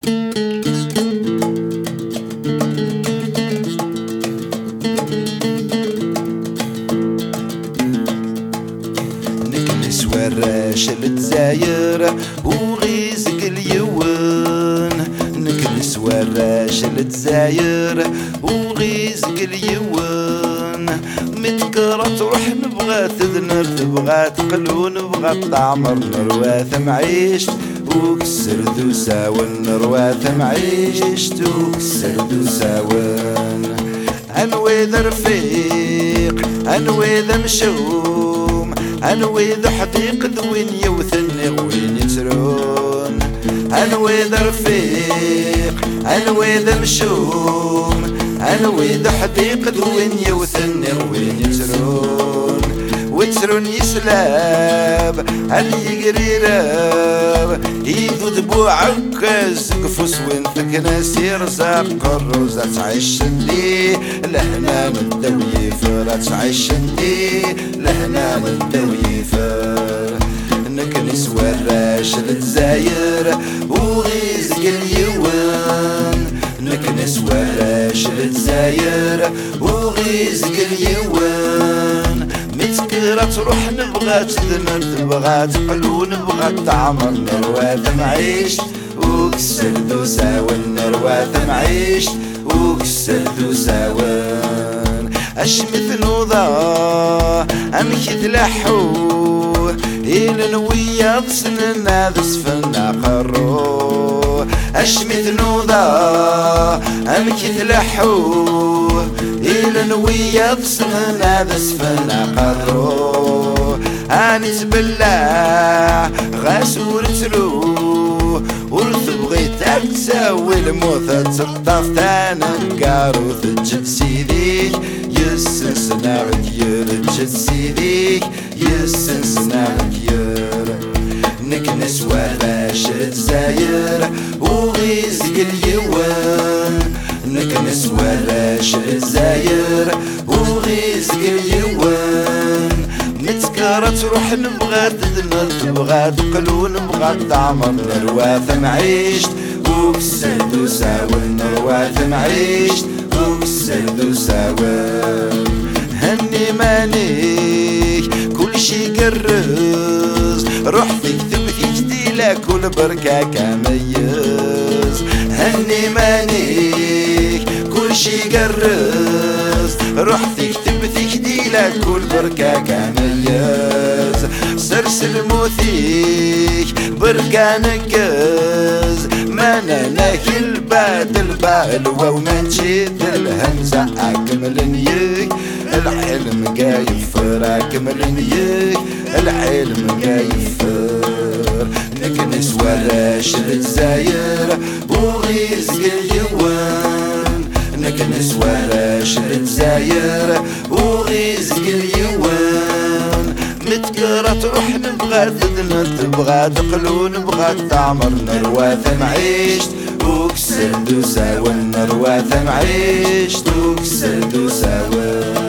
نكنس وراش لتزاير وغيزق اليوان، نكنس وراش لتزاير وغيزق اليوان. متكرة تروح نبغى تذنر، تبغى تقلو نبغى تعمر، نرواث معيشت وكسر ذو ساون، نرواث معيشت وكسر ذو ساون. انوي ذا رفيق انوي ذا مشوم، انوي ذا حديق ذوين يوثني وين يترون. انوي ذا رفيق انوي ذا مشوم، انوي ذا حديق ذوين يوثني وين يترون. وترون يسلاب اللي يقري راب، يدو دبو عكاز قفوس وين ثكنا سير زاق الروزة تعيش لي لهنا من الدويفر، تعيش لي لهنا من الدويفر. نكنس وراش لتزاير وغيزق اليوان، نكنس وراش لتزاير وغيزق اليوان. متكرة تروح نبغى تذنر، تبغى تقلو نبغى تعمر، نرواث معيشت وكسر ذو ساون، نرواث معيشت وكسر ذو ساون. اشمث نوضا امشي تلحو، إلى نويا بسننا ذسفنا قرو. اشمث نوضا امشي تلحو، إلى نويا بسننا ذسفنا قرو. انس بالله غاسور تلو، ورث بغيتك تساوي الموثة تطاف تانا نقارو تجد سيديك يسنسنا غدير، تجد سيديك يسنسنا غدير. نكنس وراش تزاير وغيزق اليوان، نكنس وراش تزاير وغيزق اليوان. متكرة تروح نبغى تذنر، تبغى تقلو نبغى تعمر، نرواث معيشت وكسر ذو ساون، نرواث معيشت وكسر ذو ساون. هني مانيك كل شي قرز، روح تكتب تجديلك كل بركة كميز. هني مانيك كل شي قرز، روح تكتب تجديلك كل بركة كميز. سرسل موثيك بركة نقز، ما ناكل بعد البالوة وما نشيد الهمزة أكمل نيك. العلم قايفر أكمل نيك، العلم قايفر. نكنس وراش لتزاير وغيزق اليوان، نكنس وراش لتزاير وغيزق اليوان. متكرة تروح نبغى تذنر، تبغى تقلو نبغى تعمر، نرواث معيشت وكسر ذو ساون، نرواث معيشت وكسر ذو ساون.